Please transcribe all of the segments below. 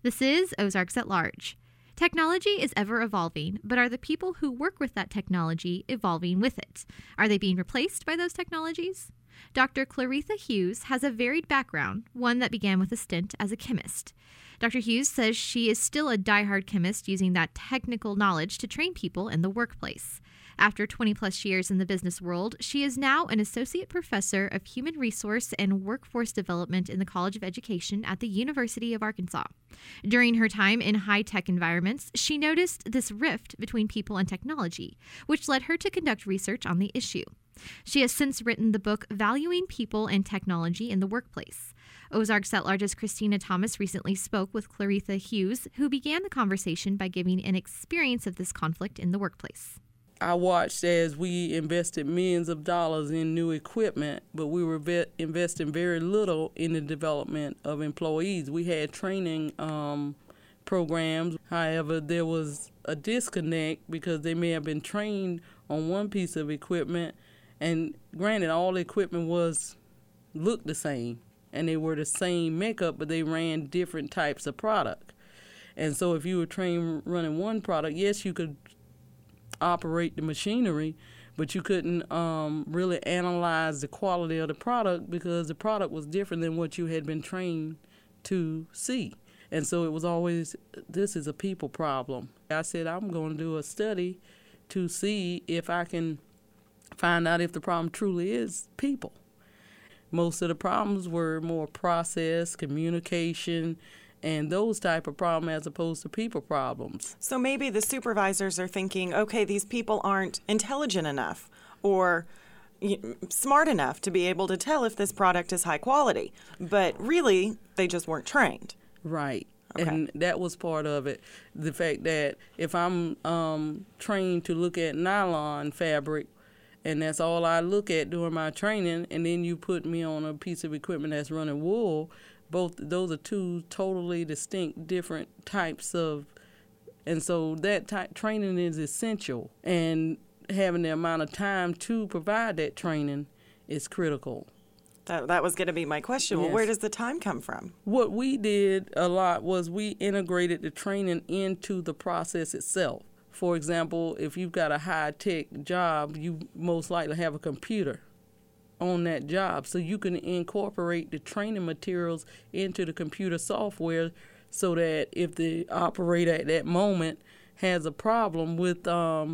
This is Ozarks at Large. Technology is ever evolving, but are the people who work with that technology evolving with it? Are they being replaced by those technologies? Dr. Claretha Hughes has a varied background, one that began with a stint as a chemist. Dr. Hughes says she is still a diehard chemist using that technical knowledge to train people in the workplace. After 20-plus years in the business world, she is now an associate professor of human resource and workforce development in the College of Education at the University of Arkansas. During her time in high-tech environments, she noticed this rift between people and technology, which led her to conduct research on the issue. She has since written the book Valuing People and Technology in the Workplace. Ozarks at Large's Christina Thomas recently spoke with Claretha Hughes, who began the conversation by giving an experience of this conflict in the workplace. I watched as we invested millions of dollars in new equipment, but we were investing very little in the development of employees. We had training programs. However, there was a disconnect because they may have been trained on one piece of equipment, and granted, all the equipment looked the same, and they were the same makeup, but they ran different types of product. And so if you were trained running one product, yes, you could operate the machinery, but you couldn't really analyze the quality of the product because the product was different than what you had been trained to see. And so it was always, this is a people problem. I said, I'm going to do a study to see if I can find out if the problem truly is people. Most of the problems were more process, communication, and those type of problems as opposed to people problems. So maybe the supervisors are thinking, okay, these people aren't intelligent enough or smart enough to be able to tell if this product is high quality, but really they just weren't trained. Right. Okay. And that was part of it. The fact that if I'm trained to look at nylon fabric, and that's all I look at during my training, and then you put me on a piece of equipment that's running wool, both those are two totally distinct, different types of, and so that training is essential. And having the amount of time to provide that training is critical. That was going to be my question. Yes. Well, where does the time come from? What we did a lot was we integrated the training into the process itself. For example, if you've got a high-tech job, you most likely have a computer on that job. So you can incorporate the training materials into the computer software so that if the operator at that moment has a problem with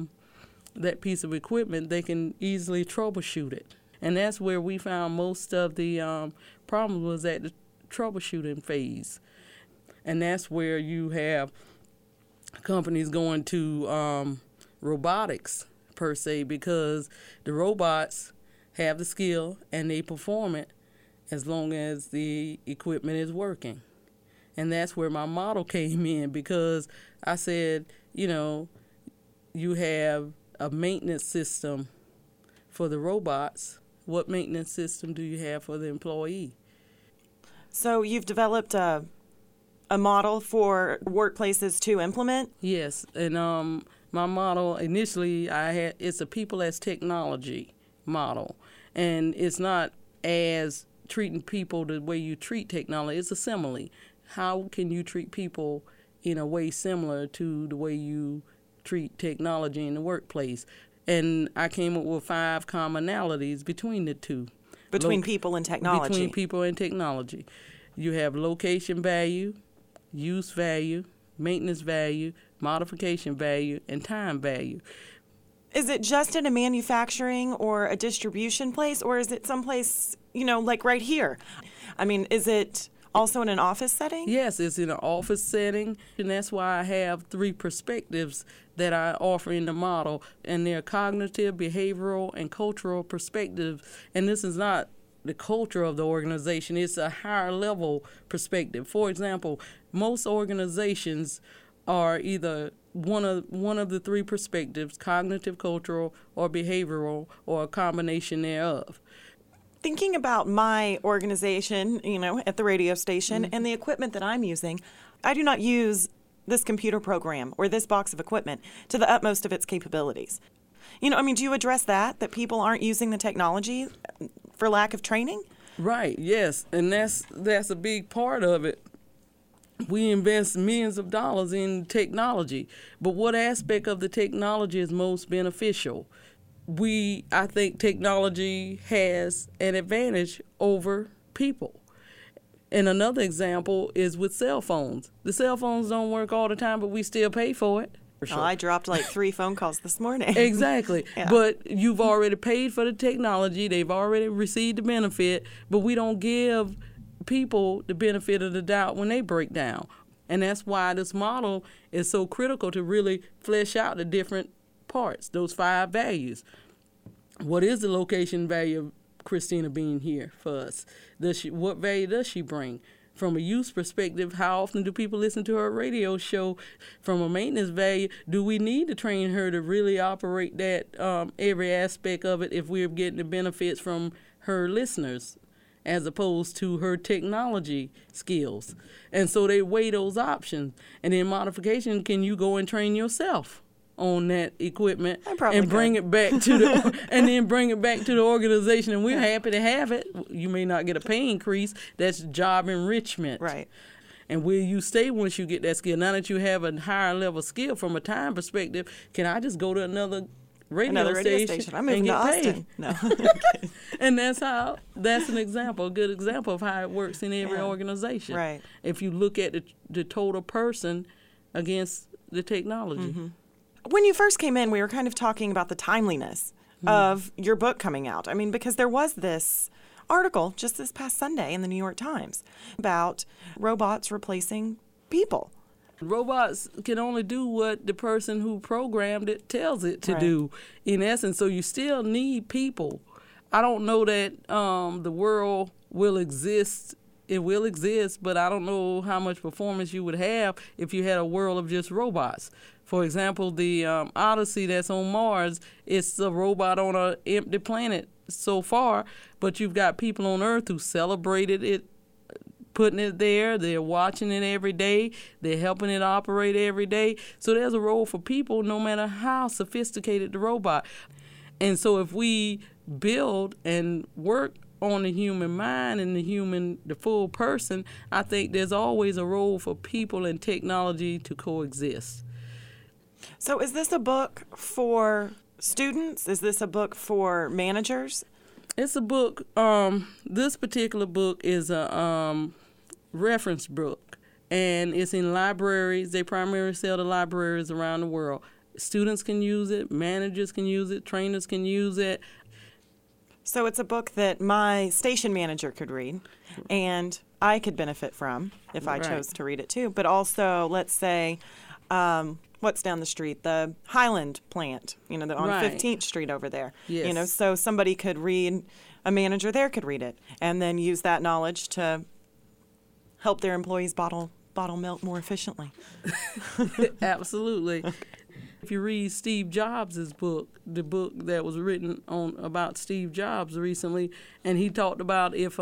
that piece of equipment, they can easily troubleshoot it. And that's where we found most of the problems was at the troubleshooting phase. And that's where you have companies going to robotics, per se, because the robots have the skill and they perform it as long as the equipment is working. And that's where my model came in, because I said, you have a maintenance system for the robots. What maintenance system do you have for the employee? So you've developed a model for workplaces to implement? Yes, and my model initially it's a people as technology model, and it's not as treating people the way you treat technology. It's a simile. How can you treat people in a way similar to the way you treat technology in the workplace? And I came up with 5 commonalities between the two. Between people and technology. Between people and technology. You have location value, use value, maintenance value, modification value, and time value. Is it just in a manufacturing or a distribution place, or is it someplace, like right here? I mean, is it also in an office setting? Yes, it's in an office setting, and that's why I have 3 perspectives that I offer in the model, and they're cognitive, behavioral, and cultural perspectives. And this is not the culture of the organization, it's a higher level perspective. For example, most organizations are either one of the 3 perspectives, cognitive, cultural, or behavioral, or a combination thereof. Thinking about my organization, at the radio station, Mm-hmm. and the equipment that I'm using, I do not use this computer program or this box of equipment to the utmost of its capabilities. Do you address that people aren't using the technology for lack of training? Right, yes, and that's a big part of it. We invest millions of dollars in technology, but what aspect of the technology is most beneficial? I think technology has an advantage over people. And another example is with cell phones. The cell phones don't work all the time, but we still pay for it. Well, I dropped like 3 phone calls this morning. Exactly. Yeah. But you've already paid for the technology. They've already received the benefit, but we don't give people the benefit of the doubt when they break down. And that's why this model is so critical to really flesh out the different parts, those 5 values. What is the location value of Christina being here for us? What value does she bring? From a use perspective, how often do people listen to her radio show? From a maintenance value, do we need to train her to really operate that every aspect of it if we're getting the benefits from her listeners as opposed to her technology skills? And so they weigh those options. And in modification, can you go and train yourself on that equipment and bring it back to the and then bring it back to the organization, and we're happy to have it. You may not get a pay increase. That's job enrichment. Right. And where you stay once you get that skill. Now that you have a higher level skill from a time perspective, can I just go to another radio station I'm moving to Austin. No. And that's an example, a good example of how it works in every organization. Right. If you look at the total person against the technology. Mm-hmm. When you first came in, we were kind of talking about the timeliness of your book coming out. I mean, because there was this article just this past Sunday in the New York Times about robots replacing people. Robots can only do what the person who programmed it tells it to do, in essence. So you still need people. I don't know that the world will exist. It will exist, but I don't know how much performance you would have if you had a world of just robots. For example, the Odyssey that's on Mars, it's a robot on an empty planet so far, but you've got people on Earth who celebrated it, putting it there. They're watching it every day. They're helping it operate every day. So there's a role for people no matter how sophisticated the robot. And so if we build and work on the human mind and the full person, I think there's always a role for people and technology to coexist. So is this a book for students? Is this a book for managers? It's a book. This particular book is a reference book, and it's in libraries. They primarily sell to libraries around the world. Students can use it. Managers can use it. Trainers can use it. So it's a book that my station manager could read, and I could benefit from if I chose to read it too. But also, let's say, what's down the street? The Highland plant, on 15th Street over there. Yes. So somebody could read, a manager there could read it, and then use that knowledge to help their employees bottle milk more efficiently. Absolutely. If you read Steve Jobs' book, the book that was written about Steve Jobs recently, and he talked about if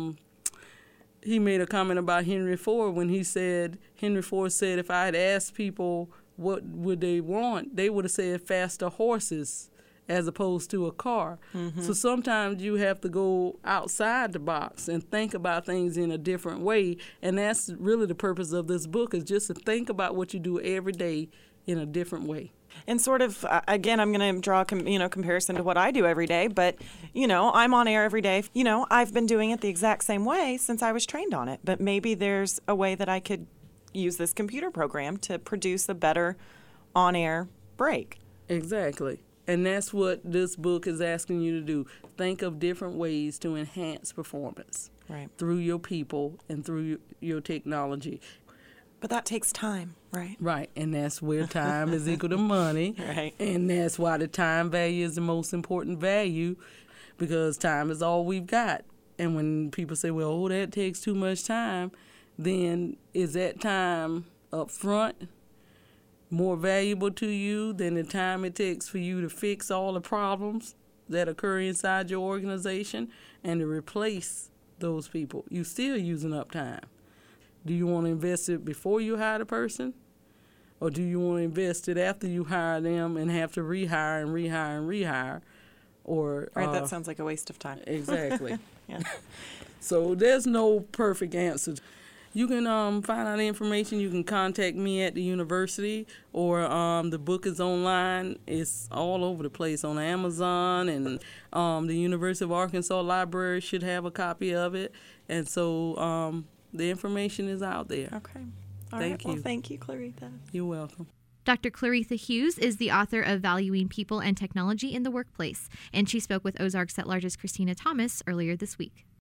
he made a comment about Henry Ford when Henry Ford said if I had asked people what would they want, they would have said faster horses as opposed to a car. Mm-hmm. So sometimes you have to go outside the box and think about things in a different way, and that's really the purpose of this book, is just to think about what you do every day in a different way. And sort of, again, I'm going to draw a comparison to what I do every day, but, I'm on air every day. I've been doing it the exact same way since I was trained on it, but maybe there's a way that I could use this computer program to produce a better on-air break. Exactly. And that's what this book is asking you to do. Think of different ways to enhance performance through your people and through your technology. But that takes time, right? Right, and that's where time is equal to money. Right. And that's why the time value is the most important value, because time is all we've got. And when people say, well, that takes too much time, then is that time up front more valuable to you than the time it takes for you to fix all the problems that occur inside your organization and to replace those people? You're still using up time. Do you want to invest it before you hire the person? Or do you want to invest it after you hire them and have to rehire? Or that sounds like a waste of time. Exactly. Yeah. So there's no perfect answer. You can find out information. You can contact me at the university, or the book is online. It's all over the place on Amazon, and the University of Arkansas Library should have a copy of it. And so the information is out there. Okay. All right. Well, thank you, Claretha. You're welcome. Dr. Claretha Hughes is the author of Valuing People and Technology in the Workplace, and she spoke with Ozarks at Large's Christina Thomas earlier this week.